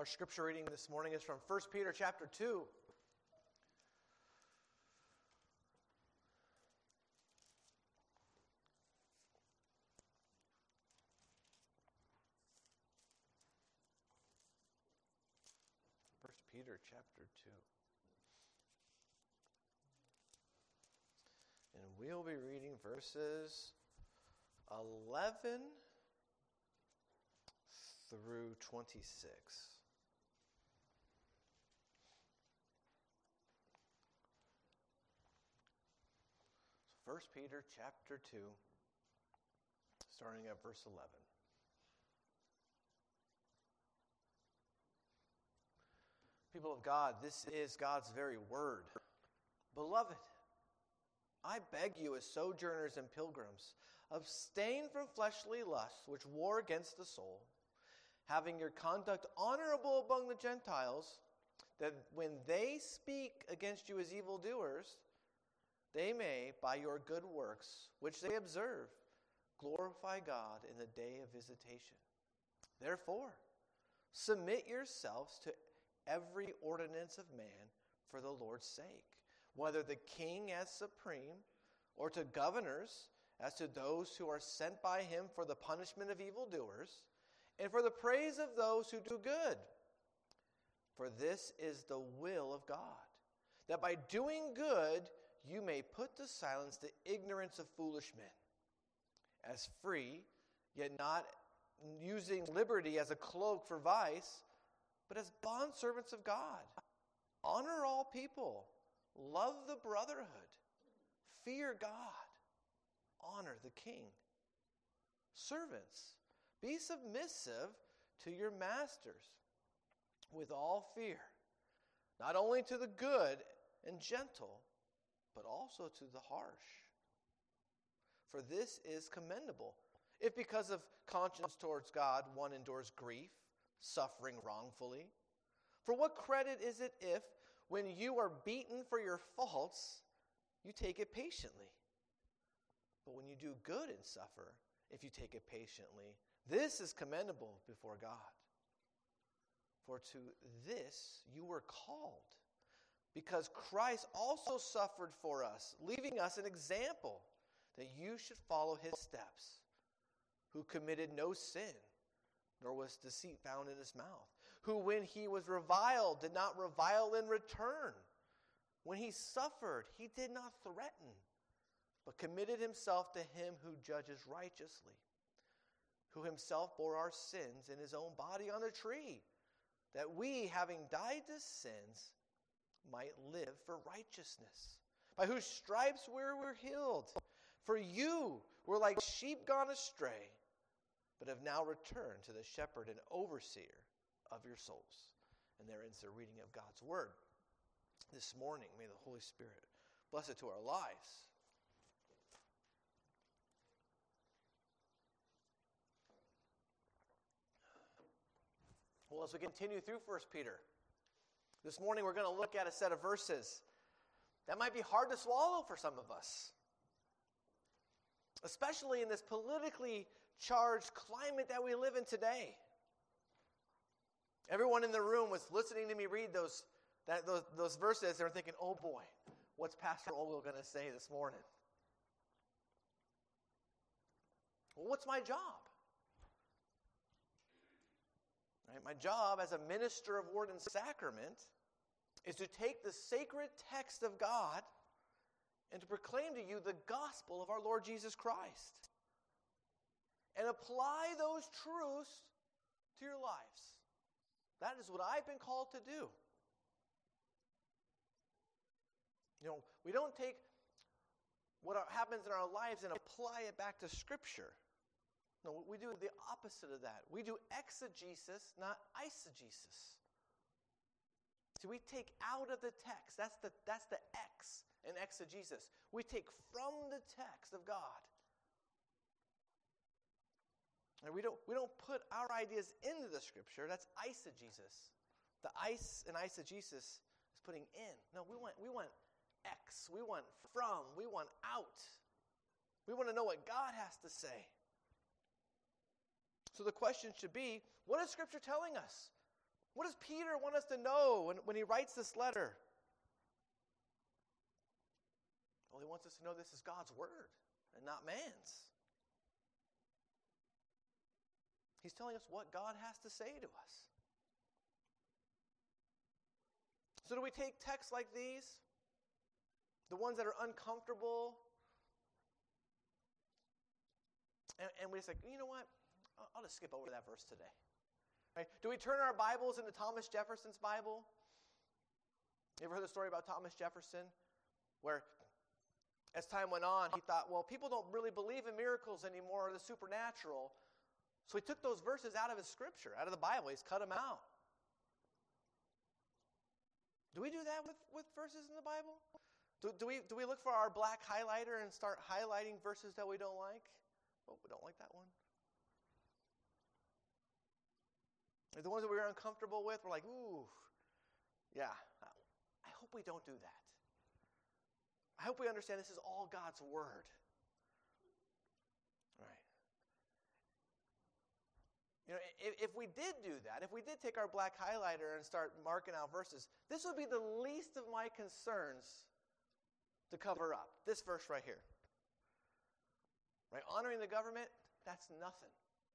Our scripture reading this morning is from 1 Peter chapter 2. Peter chapter 2. And we'll be reading verses 11 through 26. 1 Peter chapter 2, starting at verse 11. People of God, this is God's very word. Beloved, I beg you as sojourners and pilgrims, abstain from fleshly lusts which war against the soul, having your conduct honorable among the Gentiles, that when they speak against you as evildoers, they may, by your good works, which they observe, glorify God in the day of visitation. Therefore, submit yourselves to every ordinance of man for the Lord's sake, whether the king as supreme, or to governors as to those who are sent by him for the punishment of evildoers, and for the praise of those who do good. For this is the will of God, that by doing good you may put to silence the ignorance of foolish men. As free, yet not using liberty as a cloak for vice, but as bondservants of God. Honor all people. Love the brotherhood. Fear God. Honor the king. Servants, be submissive to your masters with all fear, not only to the good and gentle, but also to the harsh. For this is commendable, if because of conscience towards God one endures grief, suffering wrongfully. For what credit is it if, when you are beaten for your faults, you take it patiently? But when you do good and suffer, if you take it patiently, this is commendable before God. For to this you were called, because Christ also suffered for us, leaving us an example that you should follow his steps, who committed no sin, nor was deceit found in his mouth, who when he was reviled did not revile in return. When he suffered, he did not threaten, but committed himself to him who judges righteously, who himself bore our sins in his own body on a tree, that we, having died to sins, might live for righteousness, by whose stripes we were healed. For you were like sheep gone astray, but have now returned to the shepherd and overseer of your souls. And there ends the reading of God's word. This morning, may the Holy Spirit bless it to our lives. Well, as we continue through 1 Peter, this morning we're going to look at a set of verses that might be hard to swallow for some of us, especially in this politically charged climate that we live in today. Everyone in the room was listening to me read those verses. They're thinking, oh boy, what's Pastor Olwell going to say this morning? Well, what's my job? Right? My job as a minister of Word and Sacrament is to take the sacred text of God and to proclaim to you the gospel of our Lord Jesus Christ and apply those truths to your lives. That is what I've been called to do. You know, we don't take what happens in our lives and apply it back to Scripture. No, we do the opposite of that. We do exegesis, not eisegesis. So we take out of the text. That's the X in exegesis. We take from the text of God. And we don't put our ideas into the Scripture. That's eisegesis. The eis in eisegesis is putting in. No, we want X. We want from. We want out. We want to know what God has to say. So the question should be, what is Scripture telling us? What does Peter want us to know when he writes this letter? Well, he wants us to know this is God's word and not man's. He's telling us what God has to say to us. So do we take texts like these, the ones that are uncomfortable, and we just like, you know what? I'll just skip over that verse today. Right? Do we turn our Bibles into Thomas Jefferson's Bible? You ever heard the story about Thomas Jefferson? Where as time went on, he thought, well, people don't really believe in miracles anymore or the supernatural. So he took those verses out of his scripture, out of the Bible. He's cut them out. Do we do that with verses in the Bible? Do we look for our black highlighter and start highlighting verses that we don't like? Oh, we don't like that one. The ones that we're uncomfortable with, we're like, ooh, yeah. I hope we don't do that. I hope we understand this is all God's word. Right. You know, if we did do that, if we did take our black highlighter and start marking out verses, this would be the least of my concerns to cover up. This verse right here. Right? Honoring the government, that's nothing.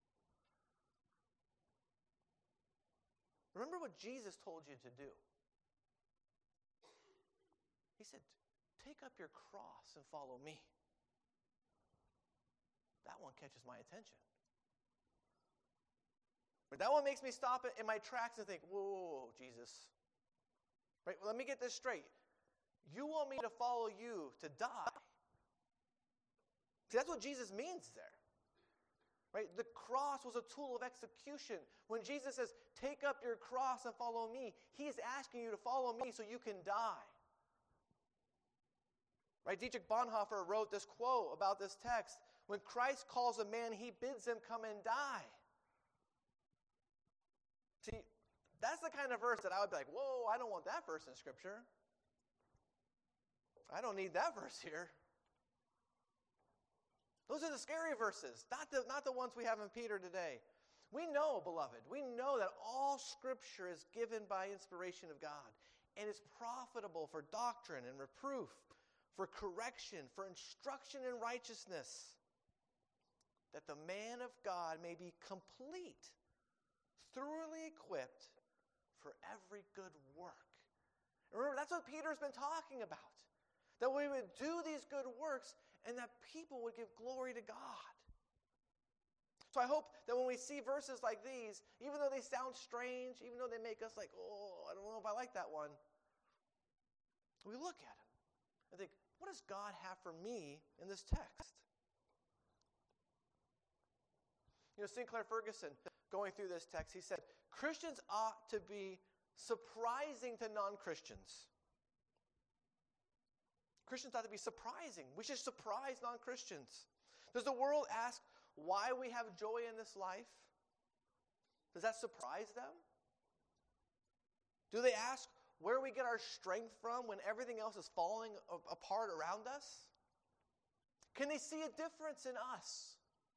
Remember what Jesus told you to do. He said, take up your cross and follow me. That one catches my attention. But that one makes me stop in my tracks and think, whoa, Jesus. Right? Well, let me get this straight. You want me to follow you to die. See, that's what Jesus means there. Right? The cross was a tool of execution. When Jesus says, take up your cross and follow me, he is asking you to follow me so you can die. Right? Dietrich Bonhoeffer wrote this quote about this text. When Christ calls a man, he bids him come and die. See, that's the kind of verse that I would be like, whoa, I don't want that verse in Scripture. I don't need that verse here. Those are the scary verses, not the ones we have in Peter today. We know, beloved, we know that all Scripture is given by inspiration of God and is profitable for doctrine and reproof, for correction, for instruction in righteousness, that the man of God may be complete, thoroughly equipped for every good work. Remember, that's what Peter's been talking about. That we would do these good works and that people would give glory to God. So I hope that when we see verses like these, even though they sound strange, even though they make us like, oh, I don't know if I like that one, we look at them and think, what does God have for me in this text? You know, Sinclair Ferguson, going through this text, he said, Christians ought to be surprising to non-Christians. Christians ought to be surprising. We should surprise non-Christians. Does the world ask why we have joy in this life? Does that surprise them? Do they ask where we get our strength from when everything else is falling apart around us? Can they see a difference in us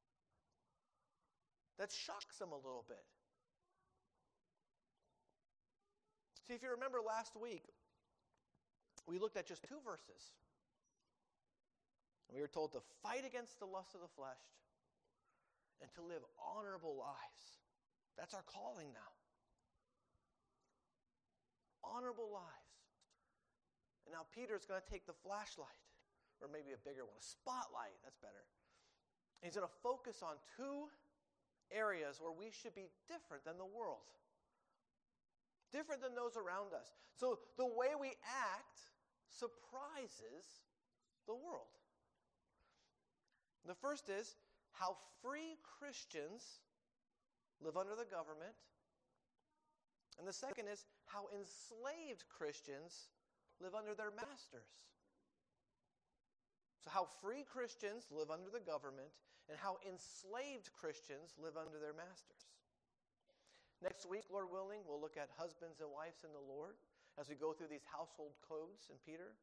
that shocks them a little bit? See, if you remember last week, we looked at just 2 verses. We were told to fight against the lust of the flesh and to live honorable lives. That's our calling now. Honorable lives. And now Peter's going to take the flashlight, or maybe a bigger one, a spotlight, that's better. And he's going to focus on 2 areas where we should be different than the world. Different than those around us. So the way we act surprises the world. The first is how free Christians live under the government. And the second is how enslaved Christians live under their masters. So how free Christians live under the government and how enslaved Christians live under their masters. Next week, Lord willing, we'll look at husbands and wives in the Lord as we go through these household codes in Peter.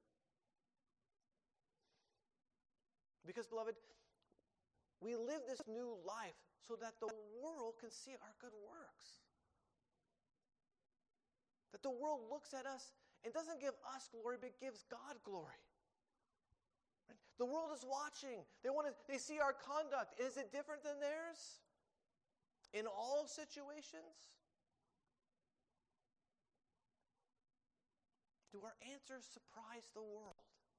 Because, beloved, we live this new life so that the world can see our good works. That the world looks at us and doesn't give us glory, but gives God glory. Right? The world is watching. They see our conduct. Is it different than theirs? In all situations? Do our answers surprise the world?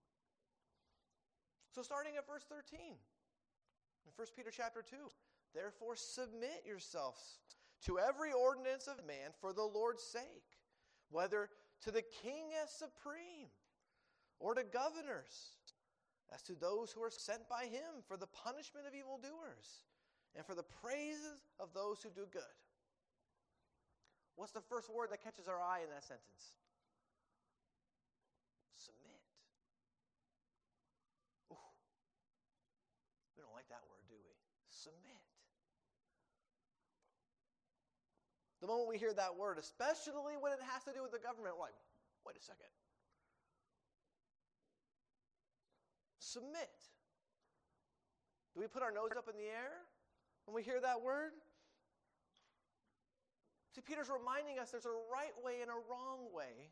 So starting at verse 13, in 1 Peter chapter 2, therefore submit yourselves to every ordinance of man for the Lord's sake, whether to the king as supreme, or to governors, as to those who are sent by him for the punishment of evildoers, and for the praises of those who do good. What's the first word that catches our eye in that sentence? Submit. Ooh. We don't like that word, do we? Submit. The moment we hear that word, especially when it has to do with the government, we're like, wait a second. Submit. Do we put our nose up in the air when we hear that word? See, Peter's reminding us there's a right way and a wrong way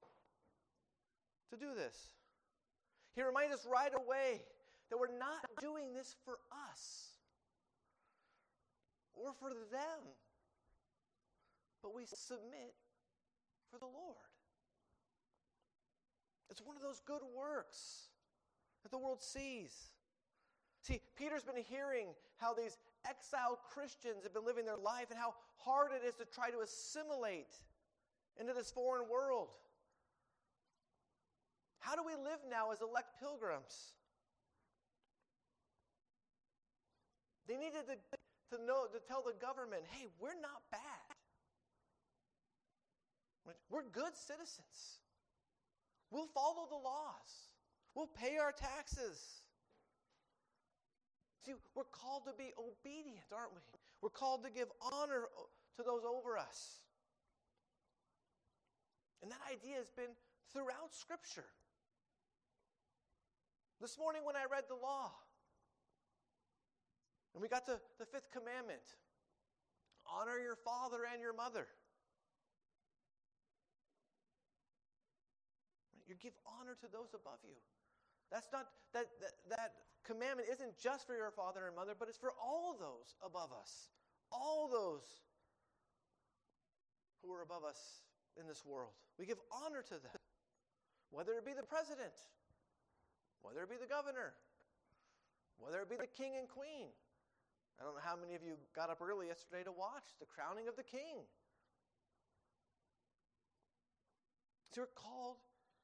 to do this. He reminds us right away that we're not doing this for us or for them, but we submit for the Lord. It's one of those good works that the world sees. See, Peter's been hearing how these exiled Christians have been living their life and how hard it is to try to assimilate into this foreign world. How do we live now as elect pilgrims? They needed to tell the government, hey, we're not bad. We're good citizens. We'll follow the laws. We'll pay our taxes. See, we're called to be obedient, aren't we? We're called to give honor to those over us. And that idea has been throughout Scripture. This morning when I read the law, and we got to the fifth commandment, honor your father and your mother. You give honor to those above you. That's not that commandment isn't just for your father and mother, but it's for all those above us. All those who are above us in this world. We give honor to them. Whether it be the president, whether it be the governor, whether it be the king and queen. I don't know how many of you got up early yesterday to watch the crowning of the king. So you're called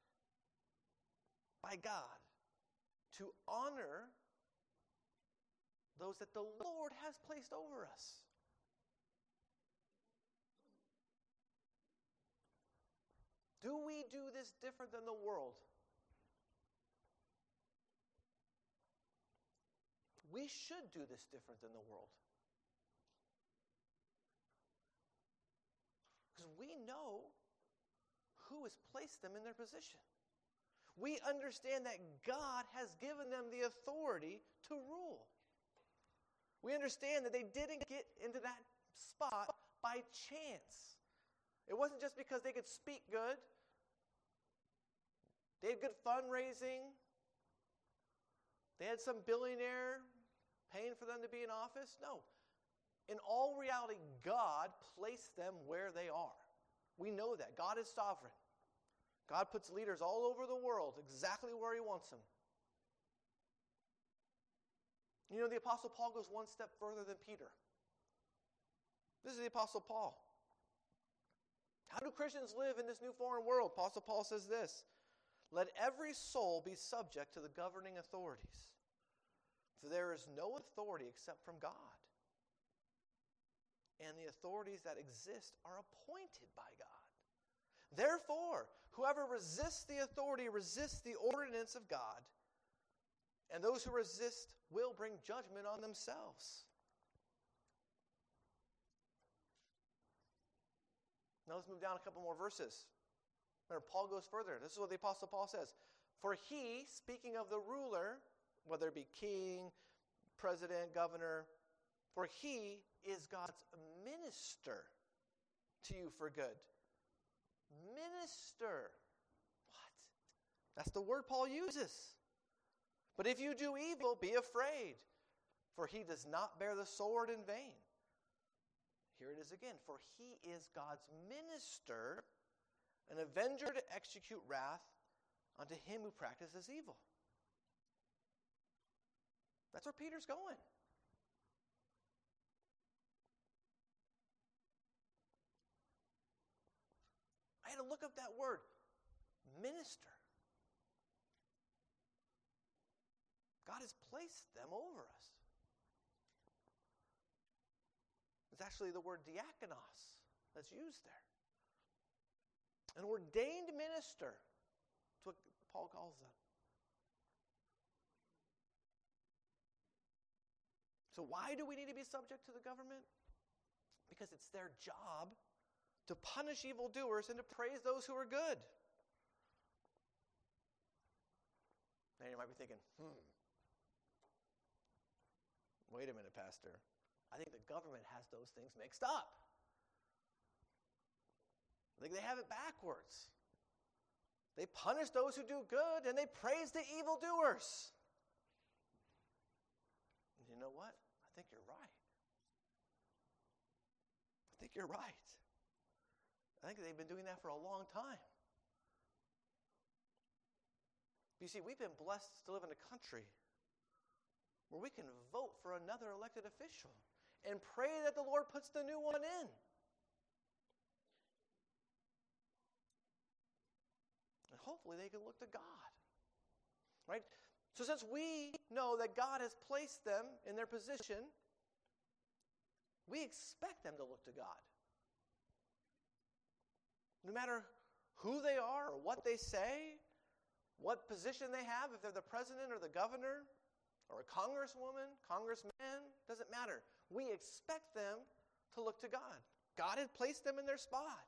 by God to honor those that the Lord has placed over us. Do we do this different than the world? We should do this different than the world. Because we know who has placed them in their position. We understand that God has given them the authority to rule. We understand that they didn't get into that spot by chance. It wasn't just because they could speak good. They had good fundraising. They had some billionaire paying for them to be in office. No. In all reality, God placed them where they are. We know that. God is sovereign. God puts leaders all over the world exactly where he wants them. You know, the Apostle Paul goes one step further than Peter. This is the Apostle Paul. How do Christians live in this new foreign world? Apostle Paul says this, let every soul be subject to the governing authorities, for there is no authority except from God. And the authorities that exist are appointed by God. Therefore, whoever resists the authority resists the ordinance of God, and those who resist will bring judgment on themselves. Now let's move down a couple more verses. Remember, Paul goes further. This is what the Apostle Paul says. For he, speaking of the ruler, whether it be king, president, governor, for he is God's minister to you for good. minister. What? That's the word Paul uses. But if you do evil, be afraid, for he does not bear the sword in vain. Here it is again. For he is God's minister, an avenger to execute wrath unto him who practices evil. That's where Peter's going. I had to look up that word, minister. God has placed them over us. It's actually the word diakonos that's used there. An ordained minister. That's what Paul calls them. So why do we need to be subject to the government? Because it's their job to punish evildoers and to praise those who are good. Now you might be thinking, wait a minute, Pastor. I think the government has those things mixed up. I think they have it backwards. They punish those who do good and they praise the evildoers. And you know what? I think you're right. I think you're right. I think they've been doing that for a long time. You see, we've been blessed to live in a country where we can vote for another elected official and pray that the Lord puts the new one in. And hopefully they can look to God. Right? So since we know that God has placed them in their position, we expect them to look to God. No matter who they are or what they say, what position they have, if they're the president or the governor or a congresswoman, congressman, doesn't matter. We expect them to look to God. God had placed them in their spot.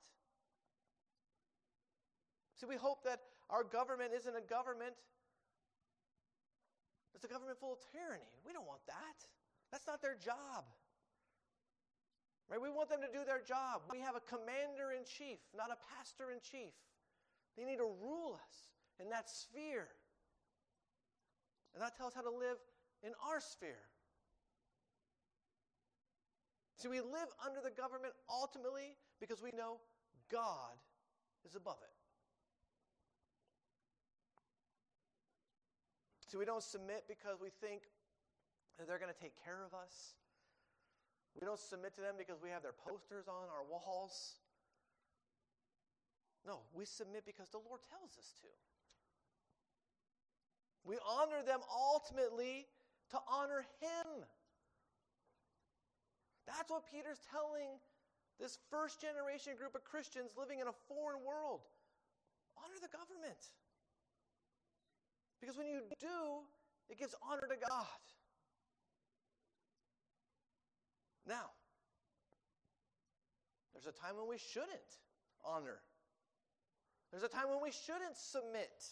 See, we hope that our government isn't a government that's a government full of tyranny. We don't want that. That's not their job. Right? We want them to do their job. We have a commander-in-chief, not a pastor-in-chief. They need to rule us in that sphere and not tell us how to live in our sphere. See, we live under the government ultimately because we know God is above it. See, we don't submit because we think that they're going to take care of us. We don't submit to them because we have their posters on our walls. No, we submit because the Lord tells us to. We honor them ultimately to honor Him. That's what Peter's telling this first generation group of Christians living in a foreign world. Honor the government. Because when you do, it gives honor to God. Now, there's a time when we shouldn't honor. There's a time when we shouldn't submit.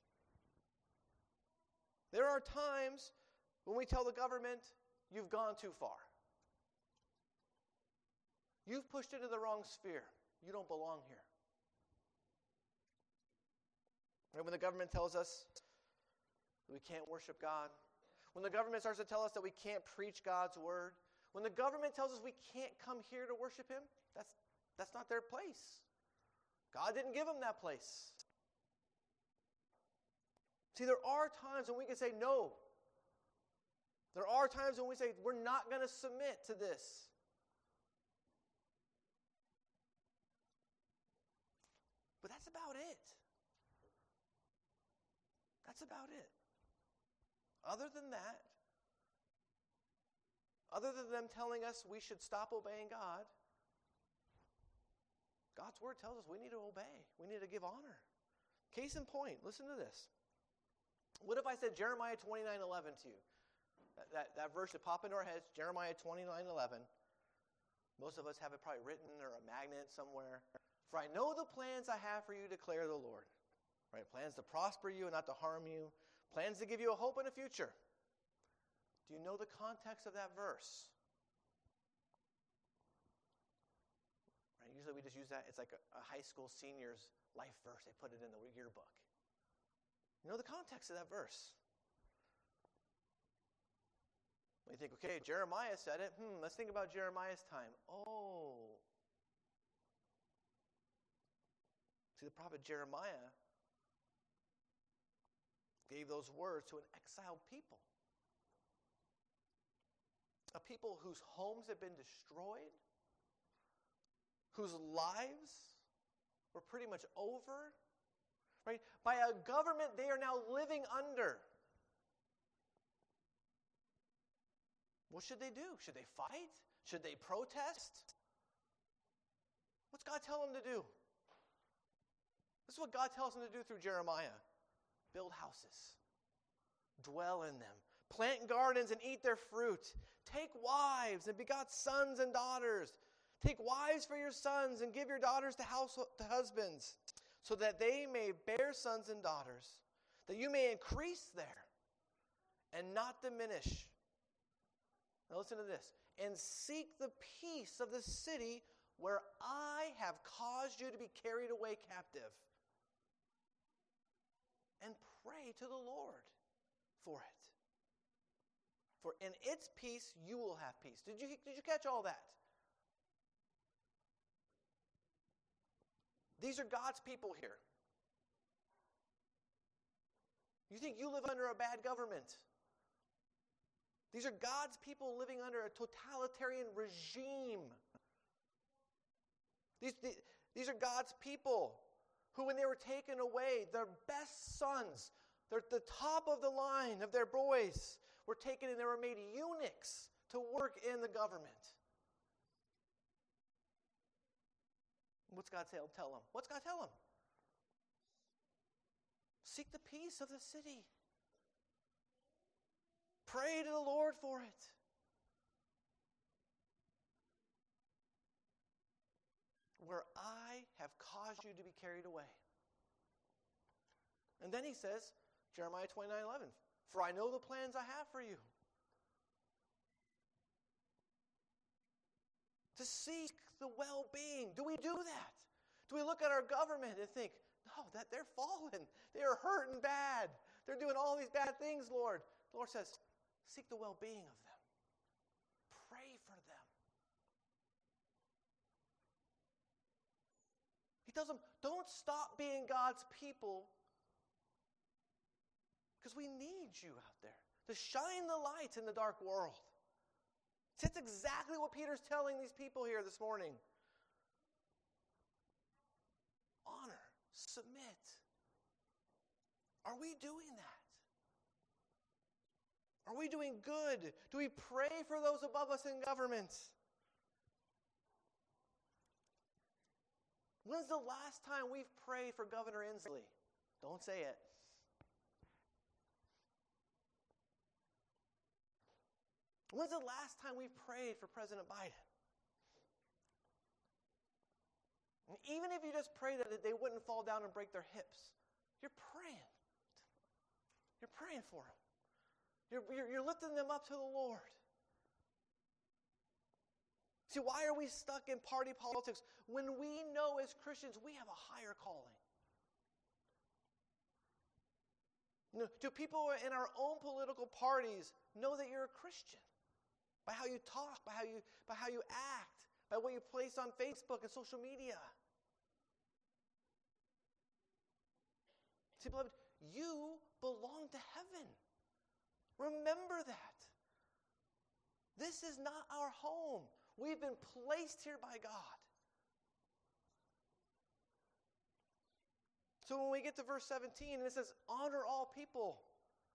There are times when we tell the government, you've gone too far. You've pushed into the wrong sphere. You don't belong here. And when the government tells us that we can't worship God, when the government starts to tell us that we can't preach God's word, when the government tells us we can't come here to worship Him, that's not their place. God didn't give them that place. See, there are times when we can say no. There are times when we say we're not going to submit to this. But that's about it. That's about it. Other than that, other than them telling us we should stop obeying God, God's word tells us we need to obey. We need to give honor. Case in point, listen to this. What if I said Jeremiah 29:11 to you? That verse that popped into our heads, Jeremiah 29:11. Most of us have it probably written or a magnet somewhere. For I know the plans I have for you, declare the Lord. Right? Plans to prosper you and not to harm you. Plans to give you a hope and a future. Do you know the context of that verse? Right? You Usually we just use that. It's like a high school senior's life verse. They put it in the yearbook. You know the context of that verse. You think, okay, Jeremiah said it. Let's think about Jeremiah's time. Oh. See, the prophet Jeremiah gave those words to an exiled people. A people whose homes had been destroyed, whose lives were pretty much over, right? By a government they are now living under. What should they do? Should they fight? Should they protest? What's God tell them to do? This is what God tells them to do through Jeremiah. Build houses. Dwell in them. Plant gardens and eat their fruit. Take wives and begot sons and daughters. Take wives for your sons and give your daughters to husbands, so that they may bear sons and daughters, that you may increase there and not diminish. Now listen to this. And seek the peace of the city where I have caused you to be carried away captive. And pray to the Lord for it. For in its peace you will have peace. Did you catch all that? These are God's people here. You think you live under a bad government? These are God's people living under a totalitarian regime. These are God's people who, when they were taken away, their best sons, the top of the line of their boys, were taken and they were made eunuchs to work in the government. What's God tell them? What's God tell them? Seek the peace of the city. Pray to the Lord for it. Where I have caused you to be carried away. And then he says, Jeremiah 29:11, for I know the plans I have for you. To seek the well-being. Do we do that? Do we look at our government and think, no, that they're fallen. They are hurting bad. They're doing all these bad things, Lord. The Lord says, seek the well-being of them. Pray for them. He tells them, don't stop being God's people, because we need you out there to shine the light in the dark world. That's exactly what Peter's telling these people here this morning. Honor, submit. Are we doing that? Are we doing good? Do we pray for those above us in government? When's the last time we've prayed for Governor Inslee? Don't say it. When's the last time we've prayed for President Biden? And even if you just pray that they wouldn't fall down and break their hips, you're praying. You're praying for them. You're lifting them up to the Lord. See, why are we stuck in party politics when we know as Christians we have a higher calling? Do people in our own political parties know that you're a Christian? By how you talk, by how you act, by what you place on Facebook and social media. See, beloved, you belong to heaven. Remember that. This is not our home. We've been placed here by God. So when we get to verse 17, and it says, honor all people.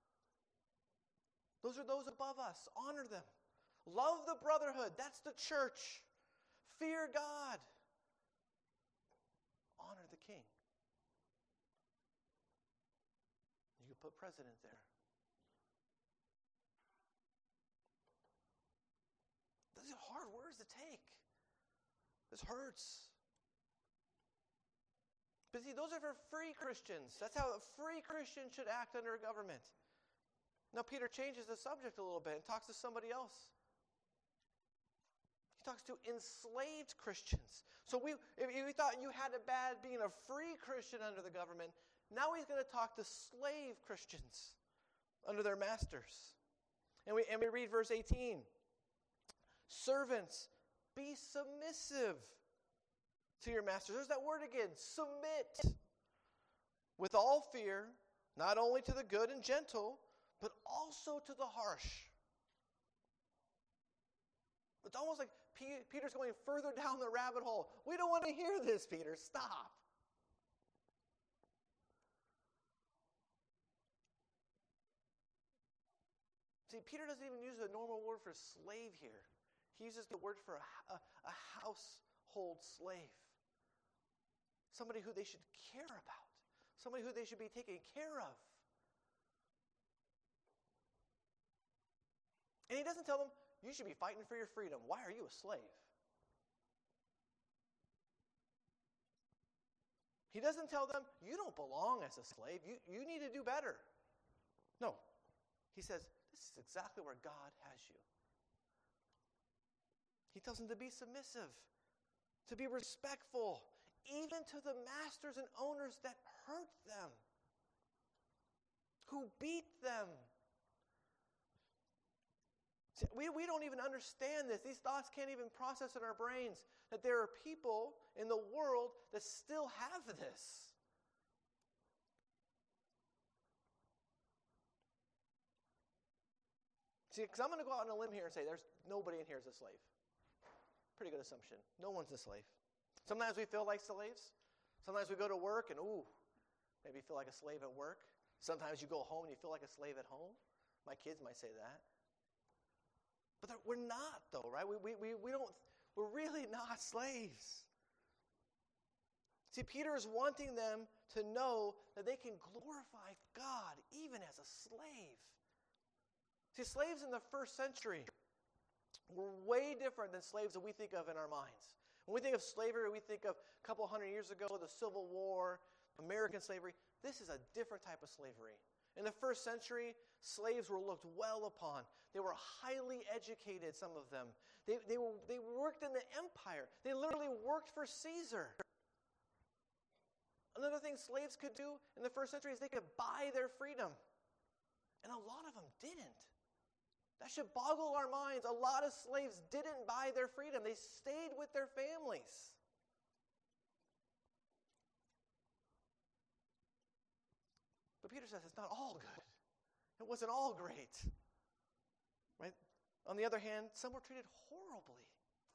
Those are those above us. Honor them. Love the brotherhood. That's the church. Fear God. Honor the king. You could put president there. These are hard words to take. This hurts. But see, those are for free Christians. That's how a free Christian should act under a government. Now Peter changes the subject a little bit and talks to somebody else. talks to enslaved Christians. So if you thought you had it bad being a free Christian under the government, now he's going to talk to slave Christians under their masters. And we read verse 18. Servants, be submissive to your masters. There's that word again, submit. With all fear, not only to the good and gentle, but also to the harsh. It's almost like Peter's going further down the rabbit hole. We don't want to hear this, Peter. Stop. See, Peter doesn't even use the normal word for slave here. He uses the word for a household slave. Somebody who they should care about. Somebody who they should be taking care of. And he doesn't tell them, you should be fighting for your freedom. Why are you a slave? He doesn't tell them, you don't belong as a slave. You need to do better. No. He says, this is exactly where God has you. He tells them to be submissive, to be respectful, even to the masters and owners that hurt them, who beat them. See, we don't even understand this. These thoughts can't even process in our brains that there are people in the world that still have this. See, because I'm going to go out on a limb here and say there's nobody in here is a slave. Pretty good assumption. No one's a slave. Sometimes we feel like slaves. Sometimes we go to work and, maybe feel like a slave at work. Sometimes you go home and you feel like a slave at home. My kids might say that. But we're not, though, right? We're really not slaves. See, Peter is wanting them to know that they can glorify God even as a slave. See, slaves in the first century were way different than slaves that we think of in our minds. When we think of slavery, we think of a couple hundred years ago, the Civil War, American slavery. This is a different type of slavery. In the first century, slaves were looked well upon. They were highly educated, some of them. They worked in the empire. They literally worked for Caesar. Another thing slaves could do in the first century is they could buy their freedom. And a lot of them didn't. That should boggle our minds. A lot of slaves didn't buy their freedom. They stayed with their families. But Peter says it's not all good. It wasn't all great. Right? On the other hand, some were treated horribly.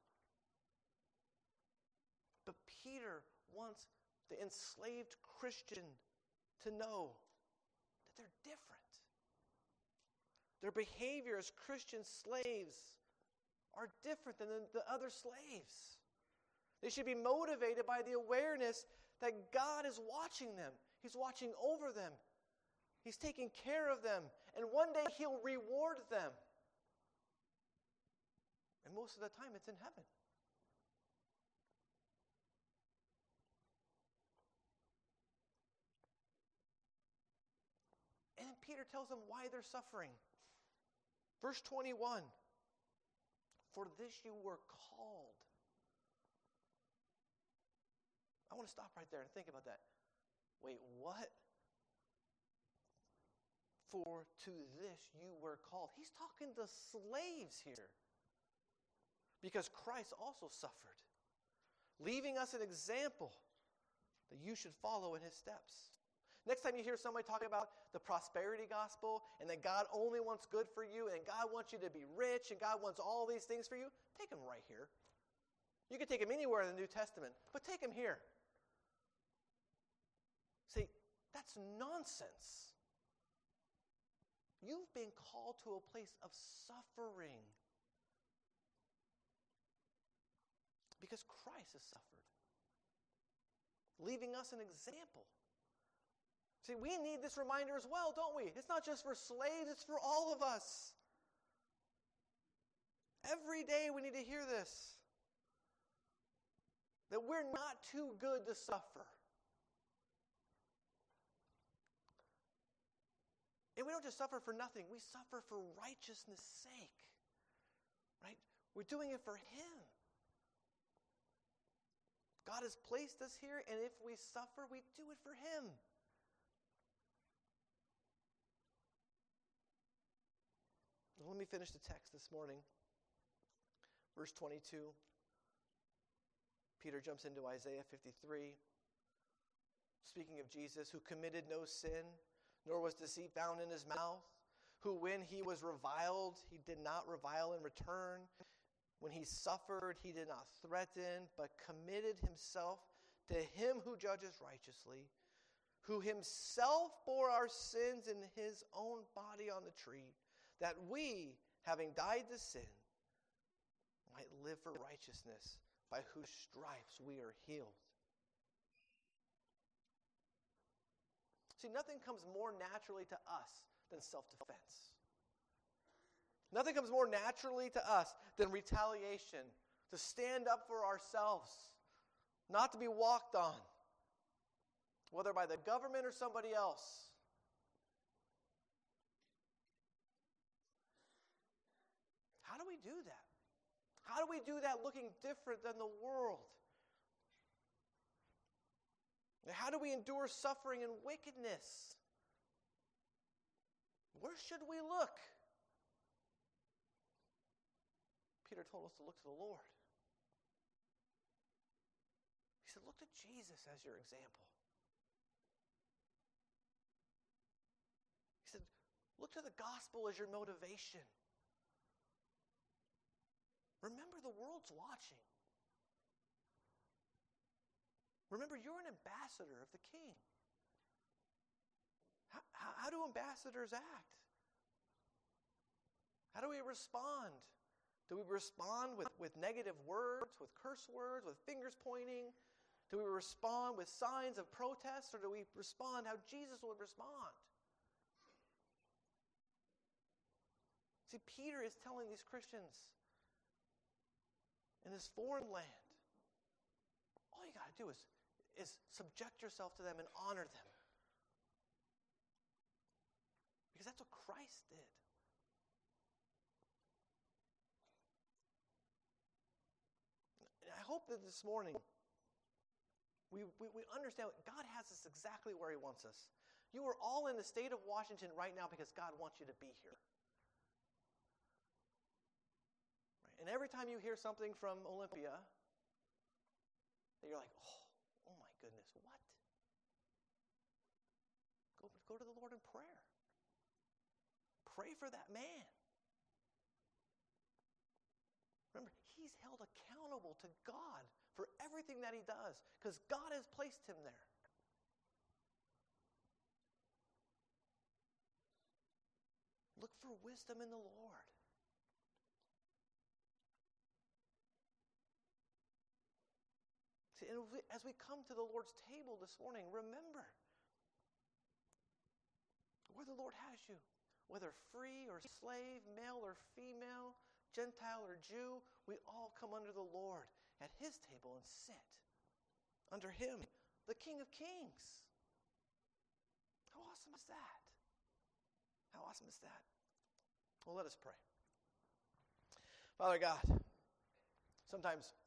But Peter wants the enslaved Christian to know that they're different. Their behavior as Christian slaves are different than the other slaves. They should be motivated by the awareness that God is watching them. He's watching over them. He's taking care of them. And one day He'll reward them. And most of the time it's in heaven. And Peter tells them why they're suffering. Verse 21, for this you were called. I want to stop right there and think about that. Wait, what? For to this you were called. He's talking to slaves here. Because Christ also suffered, leaving us an example that you should follow in His steps. Next time you hear somebody talk about the prosperity gospel and that God only wants good for you and God wants you to be rich and God wants all these things for you, take him right here. You can take him anywhere in the New Testament, but take him here. See, that's nonsense. You've been called to a place of suffering because Christ has suffered, leaving us an example. See, we need this reminder as well, don't we? It's not just for slaves, it's for all of us. Every day we need to hear this. That we're not too good to suffer. And we don't just suffer for nothing. We suffer for righteousness' sake. Right? We're doing it for Him. God has placed us here, and if we suffer, we do it for him. Let me finish the text this morning. Verse 22. Peter jumps into Isaiah 53. Speaking of Jesus, who committed no sin, nor was deceit found in his mouth, who when he was reviled, he did not revile in return. When he suffered, he did not threaten, but committed himself to him who judges righteously, who himself bore our sins in his own body on the tree, that we, having died to sin, might live for righteousness, by whose stripes we are healed. See, nothing comes more naturally to us than self-defense. Nothing comes more naturally to us than retaliation, to stand up for ourselves, not to be walked on, whether by the government or somebody else. How do we do that? How do we do that looking different than the world? How do we endure suffering and wickedness? Where should we look? Peter told us to look to the Lord. He said, look to Jesus as your example. He said, look to the gospel as your motivation. Remember, the world's watching. Remember, you're an ambassador of the King. How do ambassadors act? How do we respond? Do we respond with negative words, with curse words, with fingers pointing? Do we respond with signs of protest, or do we respond how Jesus would respond? See, Peter is telling these Christians in this foreign land, all you got to do is subject yourself to them and honor them. Because that's what Christ did. And I hope that this morning we understand God has us exactly where he wants us. You are all in the state of Washington right now because God wants you to be here. And every time you hear something from Olympia, that you're like, oh my goodness, what? Go to the Lord in prayer. Pray for that man. Remember, he's held accountable to God for everything that he does because God has placed him there. Look for wisdom in the Lord. See, and as we come to the Lord's table this morning, remember where the Lord has you. Whether free or slave, male or female, Gentile or Jew, we all come under the Lord at his table and sit under him, the King of Kings. How awesome is that? How awesome is that? Well, let us pray. Father God, sometimes